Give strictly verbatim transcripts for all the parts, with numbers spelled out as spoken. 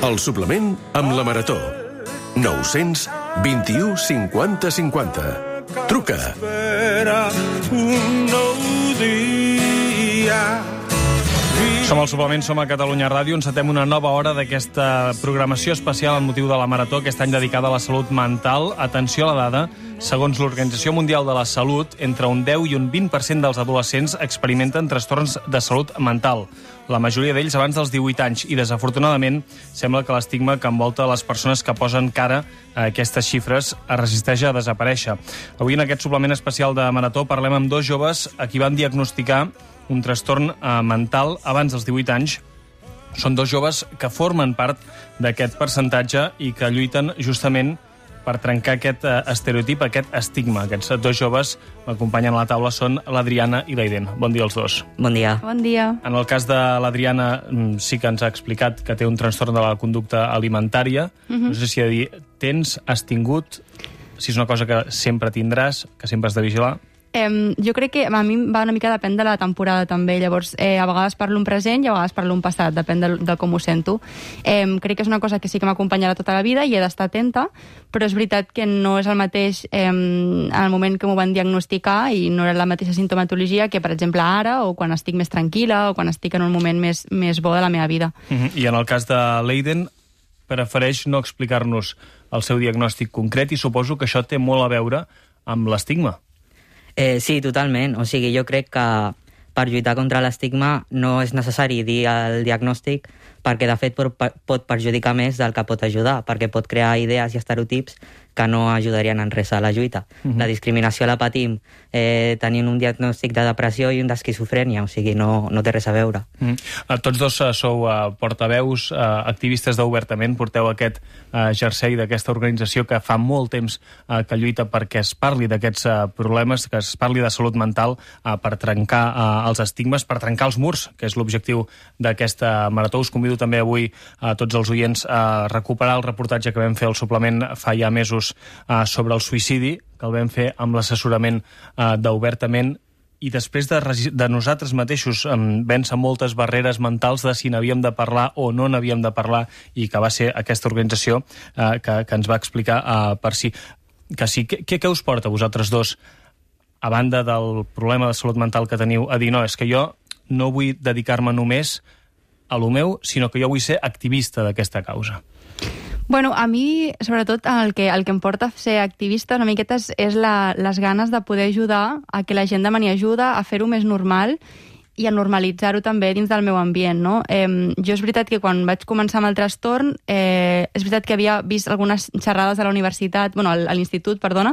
El suplement amb la Marató. nou-cents vint-i-u cinquanta cinquanta. Truca. Som al suplement, som a Catalunya Ràdio. Encetem una nova hora d'aquesta programació especial amb motiu de la Marató, aquest any dedicada a la salut mental. Atenció a la dada. Segons l'Organització Mundial de la Salut, entre un deu i un vint per cent dels adolescents experimenten trastorns de salut mental. La majoria d'ells abans dels divuit anys i, desafortunadament, sembla que l'estigma que envolta les persones que posen cara a aquestes xifres es resisteix a desaparèixer. Avui, en aquest suplement especial de Marató, parlem amb dos joves a qui van diagnosticar un trastorn eh, mental abans dels divuit anys. Són dos joves que formen part d'aquest percentatge i que lluiten justament per trencar aquest eh, estereotip, aquest estigma. Aquests dos joves m'acompanyen a la taula són l'Adriana i l'Aiden. Bon dia als dos. Bon dia. Bon dia. En el cas de l'Adriana sí que ens ha explicat que té un trastorn de la conducta alimentària. Uh-huh. No sé si ha de dir, tens, has tingut, si és una cosa que sempre tindràs, que sempre has de vigilar. Eh, jo crec que a mi va una mica depèn de la temporada també, llavors eh, a vegades parlo en present i a vegades parlo en passat, depèn de, de com ho sento. Eh, crec que és una cosa que sí que m'acompanyarà tota la vida i he d'estar atenta, però és veritat que no és el mateix eh, en el moment que m'ho van diagnosticar i no era la mateixa sintomatologia que, per exemple, ara o quan estic més tranquil·la o quan estic en un moment més, més bo de la meva vida. Uh-huh. I en el cas de l'Aiden, prefereix no explicar-nos el seu diagnòstic concret i suposo que això té molt a veure amb l'estigma. Eh, sí, totalment. O sigui, jo crec que per lluitar contra l'estigma no és necessari dir el diagnòstic perquè, de fet, pot perjudicar més del que pot ajudar, perquè pot crear idees i estereotips que no ajudarien en res a la lluita. Uh-huh. La discriminació la patim eh, tenint un diagnòstic de depressió i un d'esquizofrènia, o sigui, no, no té res a veure. Uh-huh. Tots dos uh, sou uh, portaveus, uh, activistes d'Obertament, porteu aquest uh, jersei d'aquesta organització que fa molt temps uh, que lluita perquè es parli d'aquests uh, problemes, que es parli de salut mental uh, per trencar uh, els estigmes, per trencar els murs, que és l'objectiu d'aquesta marató. Us convido també avui a tots els oients a recuperar el reportatge que vam fer al suplement fa ja mesos uh, sobre el suïcidi, que el vam fer amb l'assessorament uh, d'Obertament, i després de, de nosaltres mateixos um, vèncer moltes barreres mentals de si n'havíem de parlar o no n'havíem de parlar, i que va ser aquesta organització uh, que, que ens va explicar uh, per si. Que sí. Què, què us porta a vosaltres dos, a banda del problema de salut mental que teniu, a dir, no, és que jo no vull dedicar-me només a lo meu, sinó que jo vull ser activista d'aquesta causa? Bueno, a mi, sobretot, el que, el que em porta a ser activista una miqueta és, és la, les ganes de poder ajudar a que la gent demani ajuda, a fer-ho més normal i a normalitzar-ho també dins del meu ambient, no? Eh, jo és veritat que quan vaig començar amb el trastorn, eh, és veritat que havia vist algunes xerrades a la universitat, bueno, a l'institut, perdona,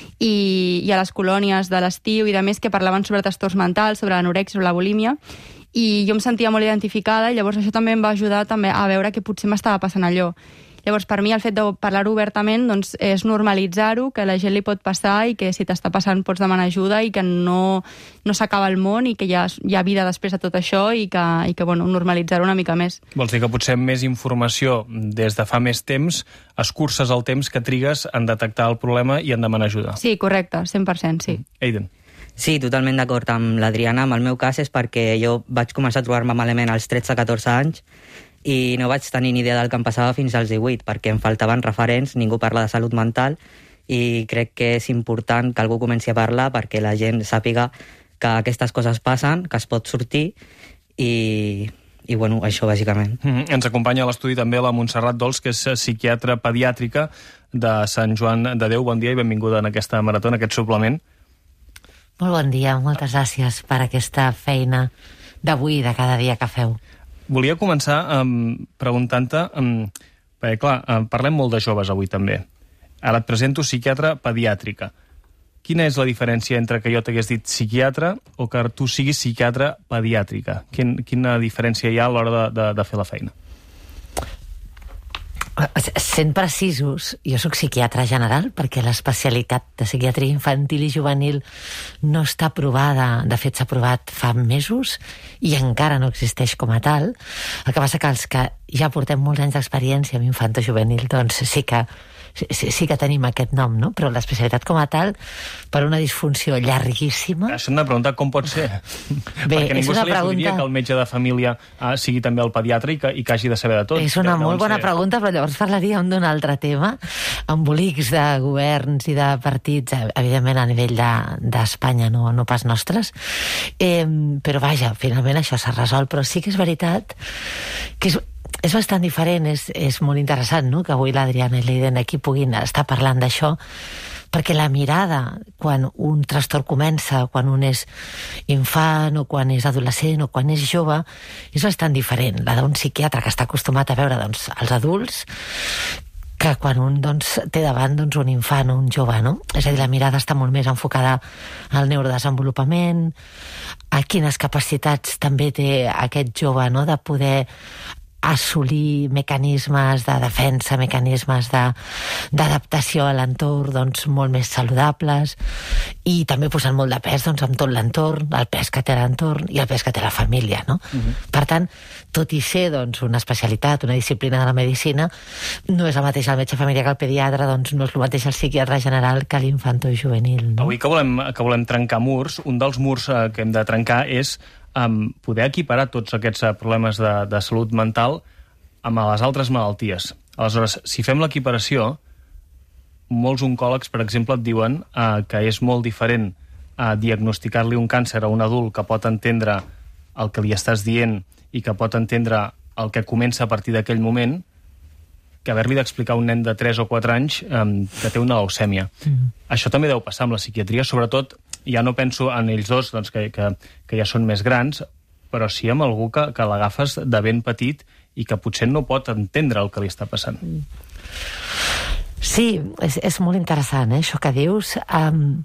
i, i a les colònies de l'estiu i de més que parlaven sobre trastorns mentals, sobre l'anorèxia, sobre la bulímia, i jo em sentia molt identificada i llavors això també em va ajudar també a veure que potser m'estava passant allò. Llavors, per mi, el fet de parlar-ho obertament doncs, és normalitzar-ho, que a la gent li pot passar i que si t'està passant pots demanar ajuda i que no, no s'acaba el món i que hi ha, hi ha vida després de tot això i que, i que bueno, normalitzar-ho una mica més. Vols dir que potser més informació des de fa més temps escurces el temps que trigues en detectar el problema i en demanar ajuda? Sí, correcte, cent per cent, sí. Aiden. Sí, totalment d'acord amb l'Adriana. En el meu cas és perquè jo vaig començar a trobar-me malament als tretze catorze anys i no vaig tenir ni idea del que em passava fins als divuit, perquè em faltaven referents, ningú parla de salut mental, i crec que és important que algú comenci a parlar perquè la gent sàpiga que aquestes coses passen, que es pot sortir, i, i bueno, això bàsicament. Mm-hmm. Ens acompanya a l'estudi també la Montserrat Dols, que és psiquiatra pediàtrica de Sant Joan de Déu. Bon dia i benvinguda en aquesta marató, en aquest suplement. Molt bon dia, moltes gràcies per aquesta feina d'avui, de cada dia que feu. Volia començar um, preguntant-te, um, perquè clar, um, parlem molt de joves avui també. Ara et presento psiquiatra pediàtrica. Quina és la diferència entre que jo t'hagués dit psiquiatre o que tu siguis psiquiatra pediàtrica? Quin, quina diferència hi ha a l'hora de, de, de fer la feina? Sent precisos, jo sóc psiquiatra general perquè l'especialitat de psiquiatria infantil i juvenil no està aprovada, de fet s'ha aprovat fa mesos i encara no existeix com a tal. El que passa que els que ja portem molts anys d'experiència amb infantojuvenil, doncs sí que sí, sí que tenim aquest nom, no? Però l'especialitat com a tal, per una disfunció llarguíssima... Això hem de preguntar com pot ser. Bé, perquè ningú és una se li pregunta... acudiria que el metge de família ah, sigui també el pediatre i que, i que hagi de saber de tot. És una molt bona ser... pregunta, però llavors parlaríem d'un altre tema, embolics de governs i de partits, evidentment a nivell d'Espanya, de, no, no pas nostres, eh, però vaja, finalment això s'ha resolt, però sí que és veritat que és, és bastant diferent, és, és molt interessant, no?, que avui l'Adriana i l'Aiden aquí puguin estar parlant d'això, perquè la mirada, quan un trastorn comença, quan un és infant, o quan és adolescent, o quan és jove, és bastant diferent. La d'un psiquiatre que està acostumat a veure doncs, els adults, que quan un doncs, té davant doncs, un infant o un jove, no? És a dir, la mirada està molt més enfocada al neurodesenvolupament, a quines capacitats també té aquest jove, no?, de poder assolir mecanismes de defensa, mecanismes d'adaptació a l'entorn doncs, molt més saludables, i també posant molt de pes doncs, amb tot l'entorn, el pes que té l'entorn i el pes que té la família, no? Uh-huh. Per tant, tot i ser doncs, una especialitat, una disciplina de la medicina, no és el mateix el metge familiar que el pediatre, doncs no és el mateix el psiquiatre general que l'infanto juvenil. No? Avui que volem, que volem trencar murs, un dels murs eh, que hem de trencar és um, poder equiparar tots aquests uh, problemes de, de salut mental amb les altres malalties. Aleshores, si fem l'equiparació, molts oncòlegs, per exemple, et diuen uh, que és molt diferent uh, diagnosticar-li un càncer a un adult que pot entendre el que li estàs dient i que pot entendre el que comença a partir d'aquell moment, que haver-li d'explicar a un nen de tres o quatre anys um, que té una leucèmia. Mm. Això també deu passar amb la psiquiatria, sobretot, ja no penso en ells dos, doncs, que, que, que ja són més grans, però sí amb algú que, que l'agafes de ben petit i que potser no pot entendre el que li està passant. Sí, és, és molt interessant, eh, això que dius. Um,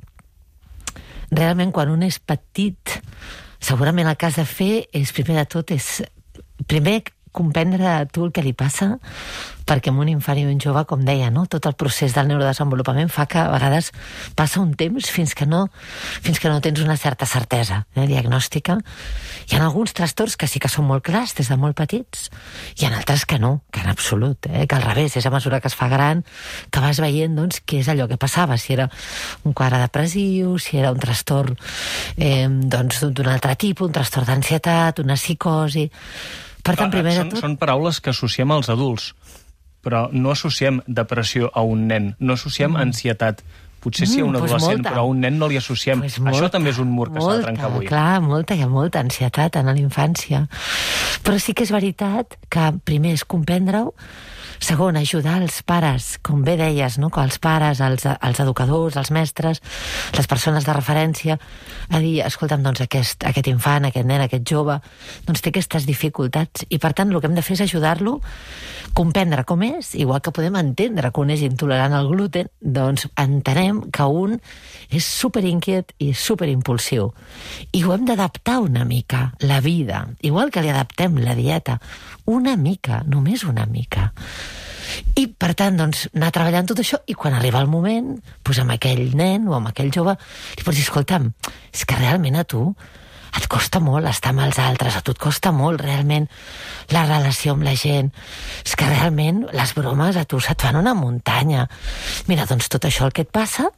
realment, quan un és petit, segurament el que has de fer és, primer de tot, és primer comprendre a tu el que li passa, perquè amb un infant i un jove, com deia, no? Tot el procés del neurodesenvolupament fa que a vegades passa un temps fins que no, fins que no tens una certa certesa eh, diagnòstica. Hi ha alguns trastorns que sí que són molt clars des de molt petits, i en altres que no, que en absolut, eh, que al revés, és a mesura que es fa gran que vas veient doncs, què és allò que passava, si era un quadre depressiu, si era un trastorn eh, doncs, d'un altre tipus, un trastorn d'ansietat, una psicosi. Per tant, primer de són, tot... són paraules que associem als adults, però no associem depressió a un nen, no associem mm. ansietat. Potser sí a un mm, pues adolescent, molta. però a un nen no li associem. Pues molta, Això també és un mur que s'ha de molta, trencar avui. Clar, molta, hi ha molta ansietat en la infància. Però sí que és veritat que primer és comprendre-ho, segon, ajudar els pares, com bé deies, no? Que els pares, els, els educadors, els mestres, les persones de referència, a dir, escolta'm, doncs aquest, aquest infant, aquest nen, aquest jove, doncs té aquestes dificultats, i per tant el que hem de fer és ajudar-lo a comprendre com és, igual que podem entendre que un és intolerant al gluten, doncs entenem que un és superinquiet i superimpulsiu. I ho hem d'adaptar una mica, la vida, igual que li adaptem la dieta, una mica, només una mica. I, per tant, doncs, anar treballant tot això, i quan arriba el moment, doncs amb aquell nen o amb aquell jove, li pots dir, escolta'm, és que realment a tu et costa molt estar amb els altres, a tu et costa molt realment la relació amb la gent, és que realment les bromes a tu se't fan una muntanya. Mira, doncs tot això el que et passa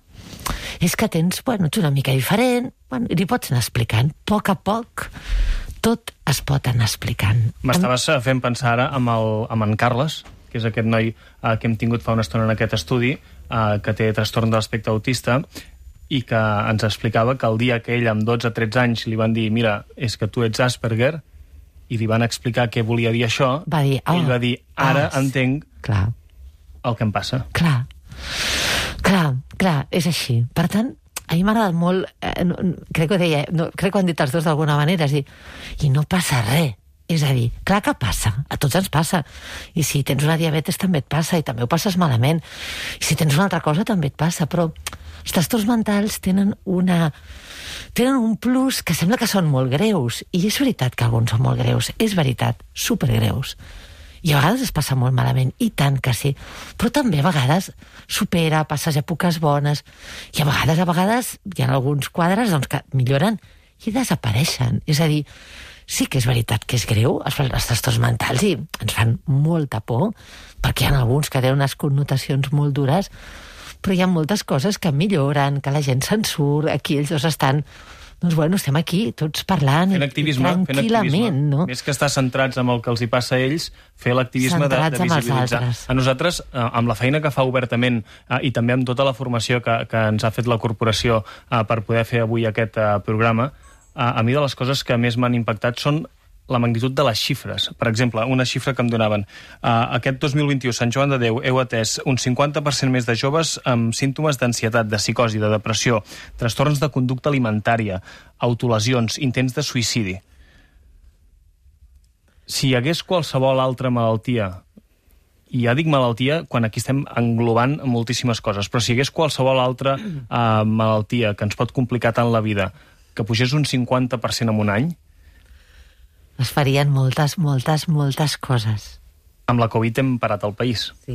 és que tens, bueno, ets una mica diferent, bueno, i li pots anar explicant, a poc a poc, tot es pot anar explicant. M'estaves fent pensar ara amb, el, amb en Carles, que és aquest noi eh, que hem tingut fa una estona en aquest estudi, eh, que té trastorn de l'espectre autista, i que ens explicava que el dia que ell amb dotze o tretze anys li van dir, mira, és que tu ets Asperger, i li van explicar què volia dir això, va dir, oh, ell va dir, ara oh, entenc clar. el que em passa. Clar, clar, clar, és així. Per tant, a mi m'ha agradat molt, eh, no, crec que ho deia, no, crec que ho han dit els dos d'alguna manera, és dir, i no passa res. És a dir, clar que passa, a tots ens passa. I si tens una diabetes també et passa, i també ho passes malament. I si tens una altra cosa també et passa, però els trastorns mentals tenen una... tenen un plus que sembla que són molt greus, i és veritat que alguns són molt greus, és veritat, supergreus. I a vegades es passa molt malament, i tant que sí, però també a vegades supera, passes èpoques bones, i a vegades, a vegades, hi ha alguns quadres doncs, que milloren i desapareixen. És a dir, sí que és veritat que és greu, els trastorns mentals, i ens fan molta por, perquè hi ha alguns que tenen unes connotacions molt dures, però hi ha moltes coses que milloren, que la gent se'n surt, aquí ells dos estan... Doncs bueno, estem aquí, tots parlant fent activisme, tranquil·lament, fent activisme. No? Més que estar centrats en el que els hi passa a ells, fer l'activisme de, de visibilitzar. A nosaltres, amb la feina que fa obertament i també amb tota la formació que, que ens ha fet la corporació per poder fer avui aquest programa, a mi de les coses que més m'han impactat són la magnitud de les xifres. Per exemple, una xifra que em donaven. Uh, aquest dos mil vint-i-u, Sant Joan de Déu, heu atès un cinquanta per cent més de joves amb símptomes d'ansietat, de psicosi, de depressió, trastorns de conducta alimentària, autolesions, intents de suïcidi. Si hi hagués qualsevol altra malaltia, i ja dic malaltia quan aquí estem englobant moltíssimes coses, però si hi hagués qualsevol altra uh, malaltia que ens pot complicar tant la vida, que pugés un cinquanta per cent en un any, es farien moltes, moltes, moltes coses. Amb la Covid hem parat el país. Sí.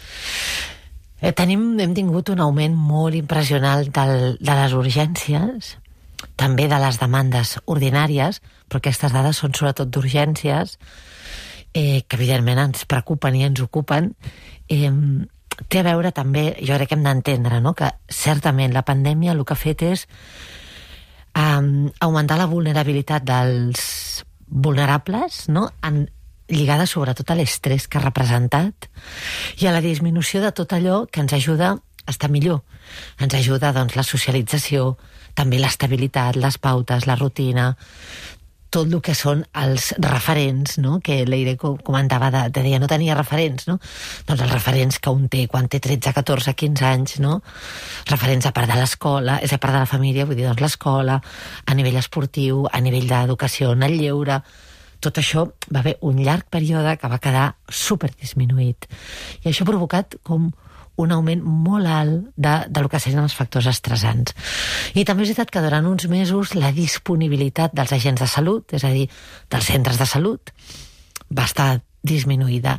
Eh, tenim, hem tingut un augment molt impressionant del, de les urgències, també de les demandes ordinàries, però aquestes dades són sobretot d'urgències, eh, que evidentment ens preocupen i ens ocupen. Eh, té a veure també, jo crec que hem d'entendre, no?, que certament la pandèmia el que ha fet és eh, augmentar la vulnerabilitat dels vulnerables, no?, en, lligada sobretot a l'estrès que ha representat i a la disminució de tot allò que ens ajuda a estar millor. Ens ajuda, doncs, la socialització, també l'estabilitat, les pautes, la rutina, tot el que són els referents, no?, que l'Eire comentava, de, de dir, no tenia referents, no? Doncs els referents que un té quan té tretze, catorze, quinze anys, no? Referents a part de l'escola, és a part de la família, vull dir, doncs l'escola, a nivell esportiu, a nivell d'educació en el lleure. Tot això va haver un llarg període que va quedar superdisminuït. I això ha provocat com un augment molt alt de, de lo que serien els factors estressants. I també és veritat que durant uns mesos la disponibilitat dels agents de salut, és a dir, dels centres de salut, va estar disminuïda.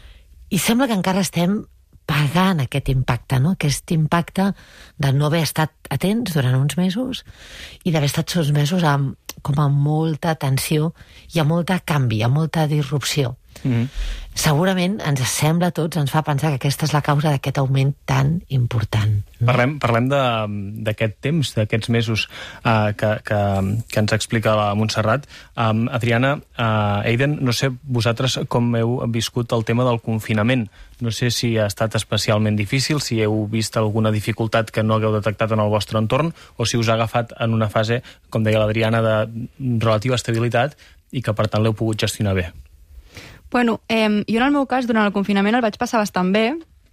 I sembla que encara estem pagant aquest impacte, no?, aquest impacte de no haver estat atents durant uns mesos i d'haver estat uns mesos amb, com amb molta tensió i amb molta canvi, amb molta disrupció. Mm-hmm. Segurament ens sembla a tots, ens fa pensar que aquesta és la causa d'aquest augment tan important. No? Parlem, parlem d'aquest temps, d'aquests mesos uh, que, que, que ens explica la Montserrat. Um, Adriana, uh, Eiden, no sé vosaltres com heu viscut el tema del confinament. No sé si ha estat especialment difícil, si heu vist alguna dificultat que no hagueu detectat en el vostre entorn, o si us ha agafat en una fase, com deia l'Adriana, de relativa estabilitat i que per tant l'heu pogut gestionar bé. Bueno, eh, jo en el meu cas, durant el confinament el vaig passar bastant bé.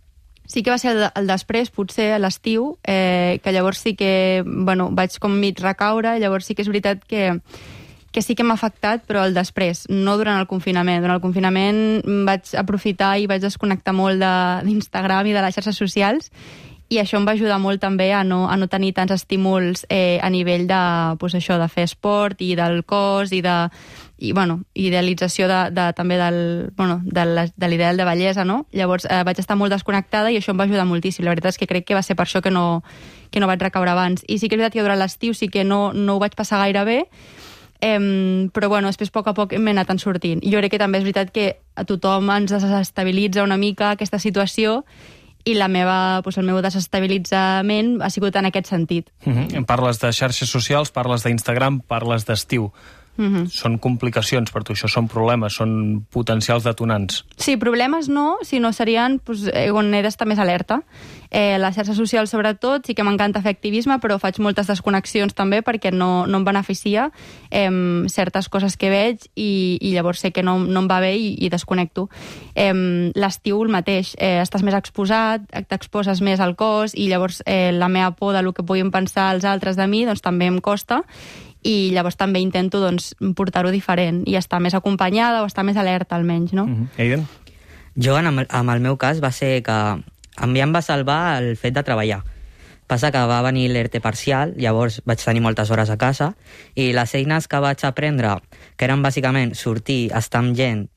Sí que va ser el, el després, potser a l'estiu, eh, que llavors sí que, bueno, vaig com mig recaure, llavors sí que és veritat que, que sí que m'ha afectat, però el després, no durant el confinament. Durant el confinament vaig aprofitar i vaig desconnectar molt d'Instagram i de les xarxes socials, i això em va ajudar molt també a no, a no tenir tants estímuls eh, a nivell de, pues això, de fer esport i del cos i de i, bueno, idealització de, de, també del, bueno, de, la, de l'ideal de bellesa, no? Llavors eh, vaig estar molt desconnectada i això em va ajudar moltíssim. La veritat és que crec que va ser per això que no, que no vaig recaure abans. I sí que és veritat que durant l'estiu sí que no, no ho vaig passar gaire bé, eh, però bueno, després a poc a poc m'he anat en sortint. I jo crec que també és veritat que a tothom ens desestabilitza una mica aquesta situació, i la meva, doncs el meu desestabilitzament ha sigut en aquest sentit. Mm-hmm. Parles de xarxes socials, parles d'Instagram, parles d'estiu. Mm-hmm. Són complicacions per tu, això són problemes, són potencials detonants. Sí, problemes no, sinó serien doncs, on he d'estar més alerta. Eh, les xarxes socials, sobretot, sí que m'encanta fer activisme, però faig moltes desconnexions també perquè no, no em beneficia eh, certes coses que veig i, i llavors sé que no, no em va bé i, i desconnecto. Eh, l'estiu el mateix, eh, estàs més exposat, t'exposes més al cos i llavors eh, la meva por del que puguin pensar els altres de mi doncs, també em costa, i llavors també intento doncs, portar-ho diferent i estar més acompanyada o estar més alerta almenys, no? Mm-hmm. Eiden? Jo, amb el, amb el meu cas, va ser que a mi em va salvar el fet de treballar. Passa que va venir l'E R T E parcial, llavors vaig tenir moltes hores a casa, i les eines que vaig aprendre, que eren bàsicament sortir, estar amb gent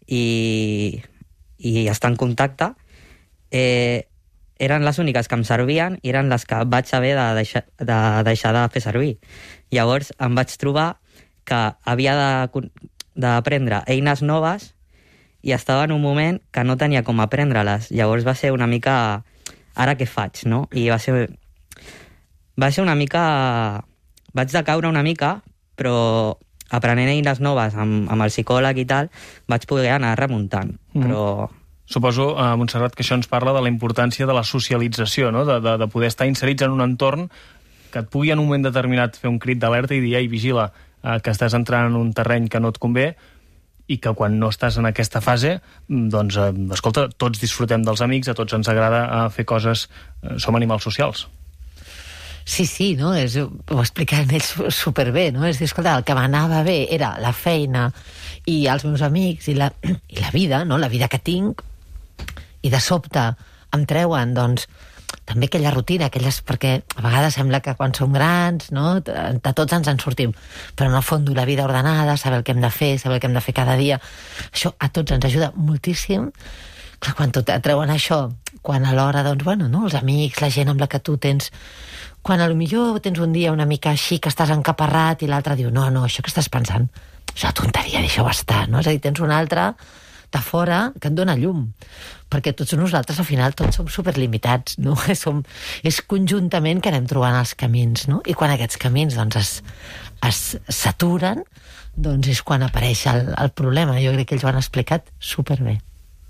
i, i estar en contacte, eh, eren les úniques que em servien i eren les que vaig haver de deixar de, deixar de fer servir. Llavors em vaig trobar que havia de, d'aprendre eines noves i estava en un moment que no tenia com aprendre-les. Llavors va ser una mica... Ara què faig, no? I va ser... Va ser una mica... Vaig decaure una mica, però aprenent eines noves amb, amb el psicòleg i tal, vaig poder anar remuntant. Mm. Però... Suposo, uh, Montserrat, que això ens parla de la importància de la socialització, no? de, de, de poder estar inserits en un entorn que et pugui en un moment determinat fer un crit d'alerta i dir, ei, vigila, uh, que estàs entrant en un terreny que no et convé, i que quan no estàs en aquesta fase, doncs, eh, escolta, tots disfrutem dels amics, a tots ens agrada eh, fer coses, eh, som animals socials. Sí, sí, no? És, ho explicaven ells superbé, no? És dir, escolta, el que m'anava bé era la feina i els meus amics i la, i la vida, no? La vida que tinc, i de sobte em treuen, doncs, també aquella rutina, aquelles... perquè a vegades sembla que quan som grans, no? De tots ens en sortim, però en el fons la vida ordenada, saber el que hem de fer, saber el que hem de fer cada dia, això a tots ens ajuda moltíssim. Clar, quan et treuen això, quan alhora, doncs, bueno, no? Els amics, la gent amb la que tu tens... Quan a lo millor tens un dia una mica així que estàs encaparrat i l'altre diu, no, no, això que estàs pensant, això tonteria, deixa-ho estar, no? És a dir, tens un altre de fora que et dona llum, perquè tots nosaltres al final tots som superlimitats, no? Som, és conjuntament que anem trobant els camins, no? I quan aquests camins doncs es, es saturen, doncs és quan apareix el, el problema. Jo crec que ells ho han explicat superbé.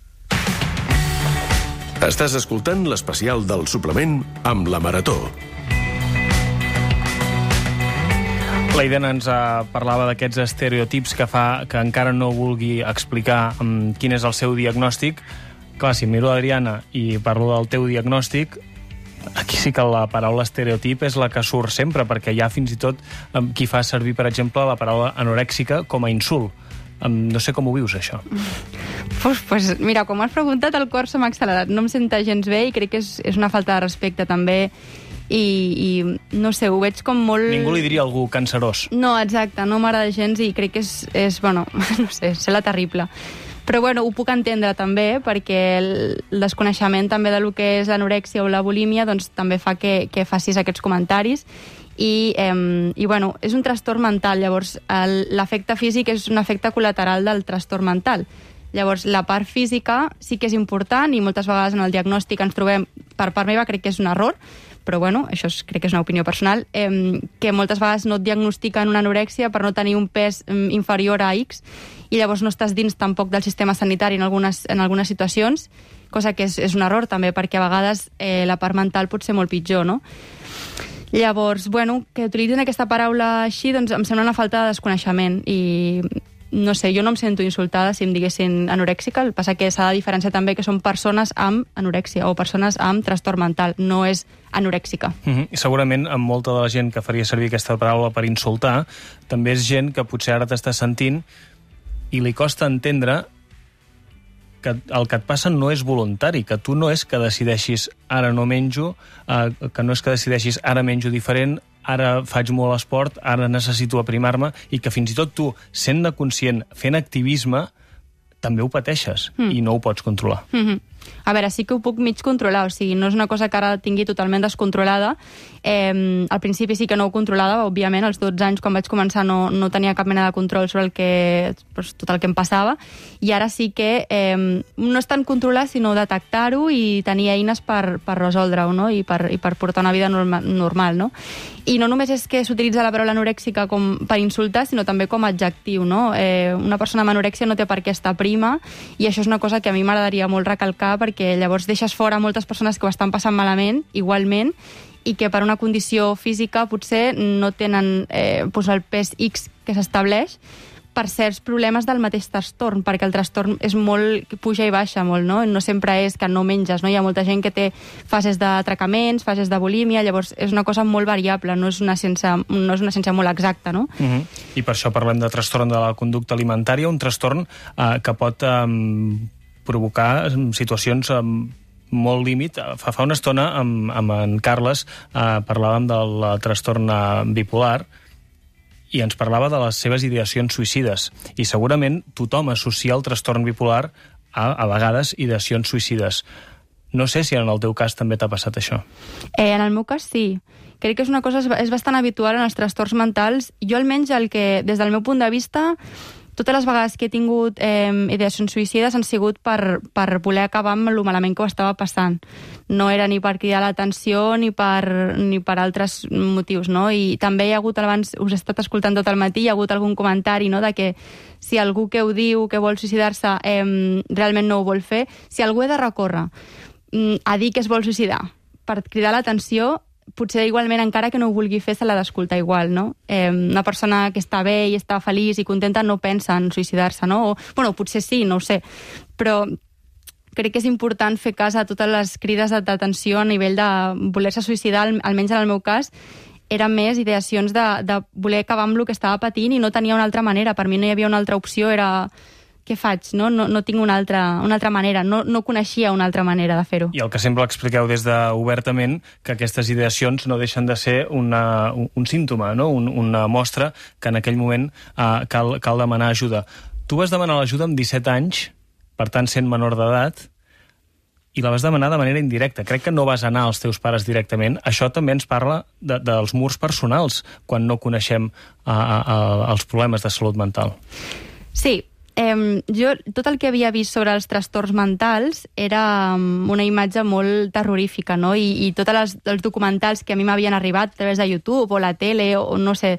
Estàs escoltant l'especial del suplement amb la Marató. La Idena ens uh, parlava d'aquests estereotips que fa que encara no vulgui explicar um, quin és el seu diagnòstic. Clar, si miro l'Adriana i parlo del teu diagnòstic, aquí sí que la paraula estereotip és la que surt sempre, perquè hi ha fins i tot um, qui fa servir, per exemple, la paraula anorèxica com a insult. Um, no sé com ho vius, això. Pues, pues, mira, com has preguntat, el cor se m'ha accelerat. No em senta gens bé i crec que és, és una falta de respecte, també. I, i no sé, ho veig com molt... Ningú li diria a algú cancerós. No, exacte, no m'agrada gens i crec que és, és bueno, no sé, és la terrible. Però bueno, ho puc entendre també, perquè el desconeixement també del que és l'anorèxia o la bulímia doncs també fa que, que facis aquests comentaris. I, eh, i bueno, és un trastorn mental, llavors l'efecte físic és un efecte col·lateral del trastorn mental. Llavors, la part física sí que és important i moltes vegades en el diagnòstic ens trobem, per part meva crec que és un error, però bueno, això és, crec que és una opinió personal, eh, que moltes vegades no et diagnostiquen una anorèxia per no tenir un pes eh, inferior a X i llavors no estàs dins tampoc del sistema sanitari en algunes, en algunes situacions, cosa que és, és un error també, perquè a vegades eh, la part mental pot ser molt pitjor, no? Llavors, bueno, que utilitzen aquesta paraula així, doncs em sembla una falta de desconeixement i no sé, jo no em sento insultada si em diguessin anorèxica, el que passa que s'ha de diferenciar també que són persones amb anorèxia o persones amb trastorn mental, no és anorèxica. Mm-hmm. I segurament amb molta de la gent que faria servir aquesta paraula per insultar, també és gent que potser ara t'està sentint i li costa entendre que el que et passa no és voluntari, que tu no és que decideixis ara no menjo, eh, que no és que decideixis ara menjo diferent, ara faig molt esport, ara necessito aprimar-me, i que fins i tot tu, sent-ne conscient, fent activisme, també ho pateixes mm. i no ho pots controlar. Mm-hmm. A veure, sí que ho puc mig controlar, o sigui, no és una cosa que ara tingui totalment descontrolada. Eh, al principi sí que no ho controlava, òbviament, als dotze anys, quan vaig començar, no, no tenia cap mena de control sobre el que, pues, tot el que em passava, i ara sí que eh, no és tant controlar, sinó detectar-ho i tenir eines per, per resoldre-ho, no? I, per, i per portar una vida norma, normal, no? I no només és que s'utilitza la paraula anorèxica com per insultar, sinó també com a adjectiu, no? Eh, una persona amb anorèxia no té per què estar prima, i això és una cosa que a mi m'agradaria molt recalcar, perquè llavors deixes fora moltes persones que ho estan passant malament, igualment, i que per una condició física potser no tenen eh, pues el pes X que s'estableix per certs problemes del mateix trastorn, perquè el trastorn és molt, puja i baixa molt, no? No sempre és que no menges, no? Hi ha molta gent que té fases d'atracaments, fases de bulímia, llavors és una cosa molt variable, no és una ciència, no és una ciència molt exacta, no? Uh-huh. I per això parlem de trastorn de la conducta alimentària, un trastorn eh, que pot eh, provocar situacions eh, molt límit. Fa, fa una estona amb, amb en Carles eh, parlàvem del trastorn eh, bipolar, i ens parlava de les seves ideacions suïcides. I segurament tothom associa el trastorn bipolar a, a vegades, ideacions suïcides. No sé si en el teu cas també t'ha passat això. Eh, en el meu cas sí. Crec que és una cosa és bastant habitual en els trastorns mentals. Jo almenys el que, des del meu punt de vista, totes les vegades que he tingut eh, ideacions suïcides han sigut per, per voler acabar amb el malament que ho estava passant. No era ni per cridar l'atenció ni per, ni per altres motius, no? I també hi ha hagut, abans us he estat escoltant tot el matí, hi ha hagut algun comentari, no?, de que si algú que ho diu, que vol suïcidar-se, eh, realment no ho vol fer, si algú he de recórrer eh, a dir que es vol suïcidar per cridar l'atenció, potser igualment encara que no ho vulgui fer se l'ha d'escoltar igual, no? Eh, una persona que està bé i està feliç i contenta no pensa en suïcidar-se, no? O, bueno, potser sí, no ho sé, però crec que és important fer cas a totes les crides d'atenció a nivell de voler-se suïcidar, almenys en el meu cas, eren més ideacions de, de voler acabar amb el que estava patint i no tenia una altra manera. Per mi no hi havia una altra opció, era què faig? No, no, no tinc una altra, una altra manera, no, no coneixia una altra manera de fer-ho. I el que sempre expliqueu des d'obertament, que aquestes ideacions no deixen de ser una, un, un símptoma, no? un, una mostra que en aquell moment uh, cal, cal demanar ajuda. Tu vas demanar l'ajuda amb disset anys, per tant sent menor d'edat, i la vas demanar de manera indirecta. Crec que no vas anar als teus pares directament. Això també ens parla de, dels murs personals, quan no coneixem uh, uh, els problemes de salut mental. Sí, Eh, jo, tot el que havia vist sobre els trastorns mentals era um, una imatge molt terrorífica, no? I, i tots els, els documentals que a mi m'havien arribat a través de YouTube o la tele, o, o no sé,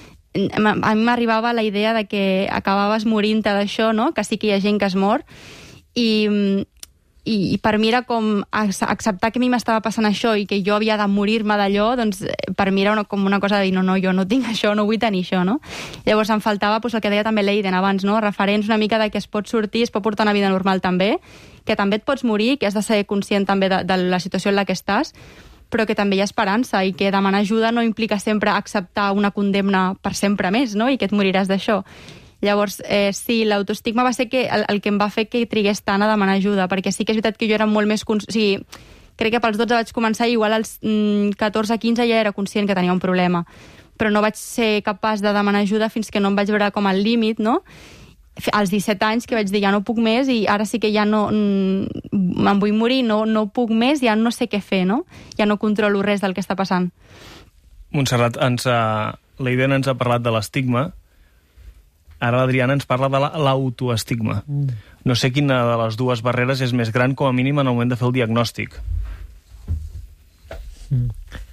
a mi m'arribava la idea de que acabaves morint-te d'això, no? Que sí que hi ha gent que es mor, i, i, i per mi era com acceptar que a mi m'estava passant això i que jo havia de morir-me d'allò, doncs per mi era una, com una cosa de dir, no, no, jo no tinc això, no vull tenir això, no? Llavors em faltava doncs, el que deia també l'Eiden abans, no? Referents una mica de que es pot sortir, es pot portar una vida normal també, que també et pots morir, que has de ser conscient també de, de la situació en la que estàs, però que també hi ha esperança i que demanar ajuda no implica sempre acceptar una condemna per sempre més, no? I que et moriràs d'això. Llavors, eh, sí, l'autoestigma va ser que el, el que em va fer que trigués tant a demanar ajuda, perquè sí que és veritat que jo era molt més... Cons... O sigui, crec que pels dotze vaig començar i igual als mm, catorze quinze ja era conscient que tenia un problema, però no vaig ser capaç de demanar ajuda fins que no em vaig veure com al límit, no? Als disset anys que vaig dir ja no puc més i ara sí que ja no... Mm, me'n vull morir, no, no puc més, ja no sé què fer, no? Ja no controlo res del que està passant. Montserrat, ens ha... l'Eiden ens ha parlat de l'estigma. Ara l'Adriana ens parla de l'autoestigma. Mm. No sé quina de les dues barreres és més gran, com a mínim, en el moment de fer el diagnòstic. Mm.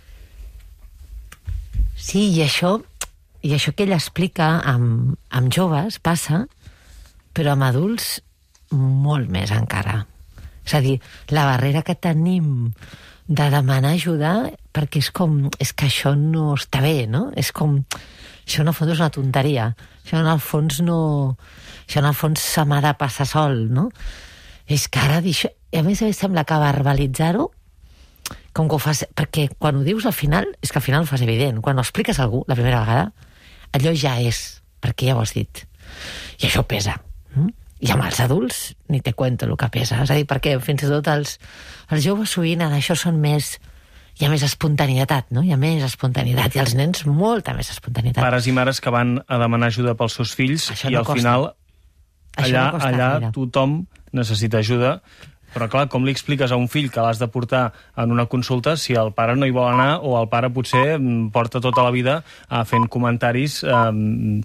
Sí, i això, i això que ella explica amb, amb joves passa, però amb adults molt més encara. És a dir, la barrera que tenim de demanar ajuda, perquè és com... És que això no està bé, no? És com... Això en el fons és una tonteria. Això en el fons no... Això en el fons se m'ha de passar sol, no? És que ara dir això... I a més a més sembla que verbalitzar-ho com que ho fas... Perquè quan ho dius al final, és que al final ho fas evident. Quan ho expliques a algú la primera vegada, allò ja és, perquè ja ho has dit. I això pesa. Mm? I amb els adults ni te cuento el que pesa. És a dir, perquè fins i tot els, els joves sovint en això són més... Hi ha més espontanietat, no? Hi ha més espontanietat. I els nens, molta més espontanietat. Pares i mares que van a demanar ajuda pels seus fills això i no al final allà, no allà gaire. tothom necessita ajuda. Però clar, com li expliques a un fill que l'has de portar en una consulta si el pare no hi vol anar o el pare potser porta tota la vida uh, fent comentaris... Um,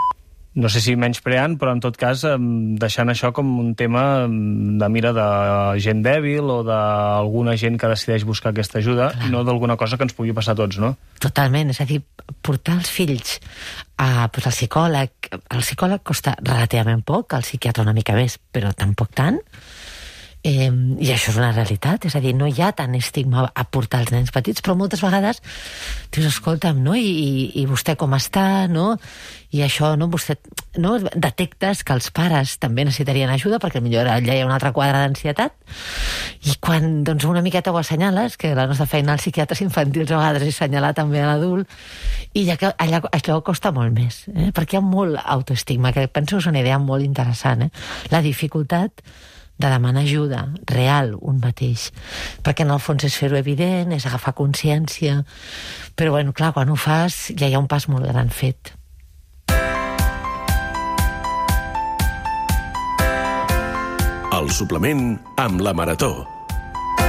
no sé si menyspreant, però en tot cas deixant això com un tema de mira de gent dèbil o d'alguna gent que decideix buscar aquesta ajuda, clar, i no d'alguna cosa que ens pugui passar a tots, no? Totalment, és a dir, portar els fills a, pues, al psicòleg... El psicòleg costa relativament poc, el psiquiatre una mica més, però tampoc tant. Eh, I això és una realitat, és a dir, no hi ha tant estigma a portar els nens petits, però moltes vegades dius, escolta'm, no? I, i, i vostè com està, no? I això, no? Vostè, no? Detectes que els pares també necessitarien ajuda perquè potser allà hi ha un altre quadre d'ansietat i quan doncs, una miqueta ho assenyales, que la nostra feina als psiquiatres infantils a vegades és assenyalar també a l'adult, i ja que allà, això costa molt més, eh? Perquè hi ha molt autoestigma, que penso que és una idea molt interessant, eh? La dificultat de demanar ajuda real un mateix, perquè en el fons és fer-ho evident, és agafar consciència, però bueno, clar, quan ho fas ja hi ha un pas molt gran fet. El suplement amb la Marató.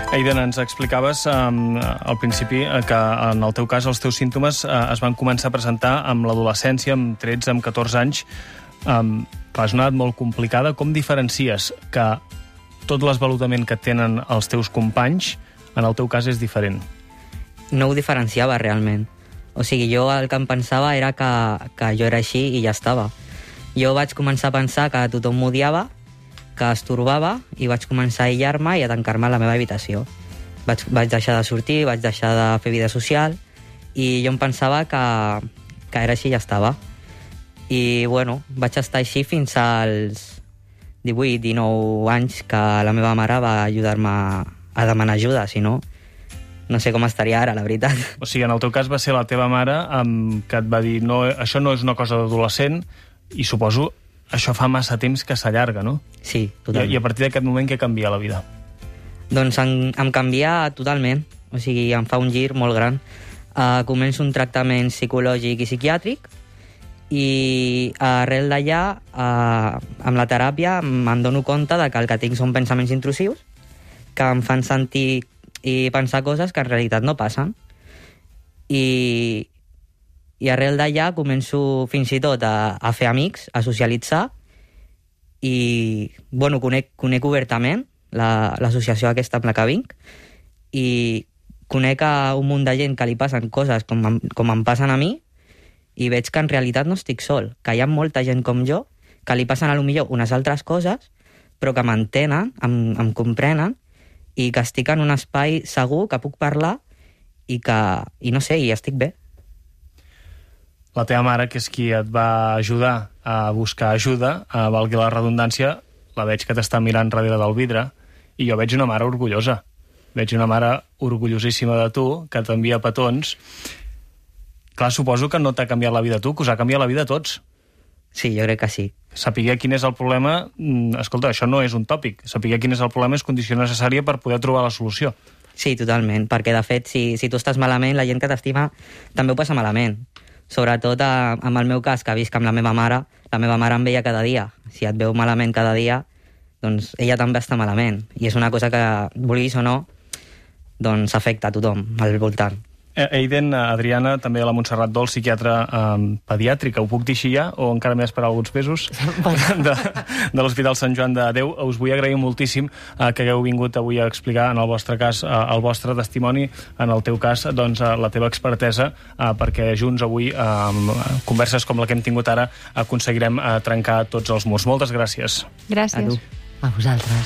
Aiden, ens explicaves um, al principi que en el teu cas els teus símptomes uh, es van començar a presentar amb l'adolescència, amb tretze, amb catorze anys. Um, clar, és una edat molt complicada. Com diferencies que tot l'esvalutament que tenen els teus companys, en el teu cas, és diferent? No ho diferenciava realment. O sigui, jo el que em pensava era que, que jo era així i ja estava. Jo vaig començar a pensar que tothom m'odiava, que estorbava, i vaig començar a aïllar-me i a tancar-me a la meva habitació. Vaig, vaig deixar de sortir, vaig deixar de fer vida social, i jo em pensava que, que era així i ja estava. I, bueno, vaig estar així fins als divuit dinou anys, que la meva mare va ajudar-me a demanar ajuda, si no, no sé com estaria ara, la veritat. O sigui, en el teu cas va ser la teva mare um, que et va dir no, això no és una cosa d'adolescent, i suposo això fa massa temps que s'allarga, no? Sí, totalment. I, I a partir d'aquest moment què canvia la vida? Doncs em, em canvia totalment. O sigui, em fa un gir molt gran. Uh, començo un tractament psicològic i psiquiàtric i arrel d'allà, uh, amb la teràpia, me'n dono compte de que el que tinc són pensaments intrusius que em fan sentir i pensar coses que en realitat no passen. I... I arrel d'allà començo fins i tot a, a fer amics, a socialitzar, i bueno, conec, conec obertament l'associació la, aquesta amb la que vinc, i conec a un munt de gent que li passen coses com, com em passen a mi, i veig que en realitat no estic sol, que hi ha molta gent com jo, que li passen a lo millor unes altres coses, però que m'entenen, em, em comprenen, i que estic en un espai segur, que puc parlar, i que, i no sé, i estic bé. La teva mare, que és qui et va ajudar a buscar ajuda, a valgui la redundància, la veig que t'està mirant darrere del vidre, i jo veig una mare orgullosa. Veig una mare orgullosíssima de tu, que t'envia petons. Clar, suposo que no t'ha canviat la vida a tu, que us ha canviat la vida a tots. Sí, jo crec que sí. Saber quin és el problema... Escolta, això no és un tòpic. Saber quin és el problema és condició necessària per poder trobar la solució. Sí, totalment, perquè de fet, si, si tu estàs malament, la gent que t'estima també ho passa malament. Sobretot a, amb el meu cas, que visc amb la meva mare, la meva mare em veia cada dia. Si et veu malament cada dia, doncs ella també està malament. I és una cosa que, vulguis o no, doncs afecta a tothom al voltant. Aiden, Adriana, també la Montserrat Dol, psiquiatra eh, pediàtrica, ho puc dir així ja? O encara m'he d'esperar alguns mesos? De, de l'Hospital Sant Joan de Déu. Us vull agrair moltíssim eh, que hagueu vingut avui a explicar, en el vostre cas, eh, el vostre testimoni, en el teu cas, doncs, eh, la teva expertesa, eh, perquè junts avui, eh, amb converses com la que hem tingut ara, aconseguirem eh, trencar tots els murs. Moltes gràcies. Gràcies. A tu. A vosaltres.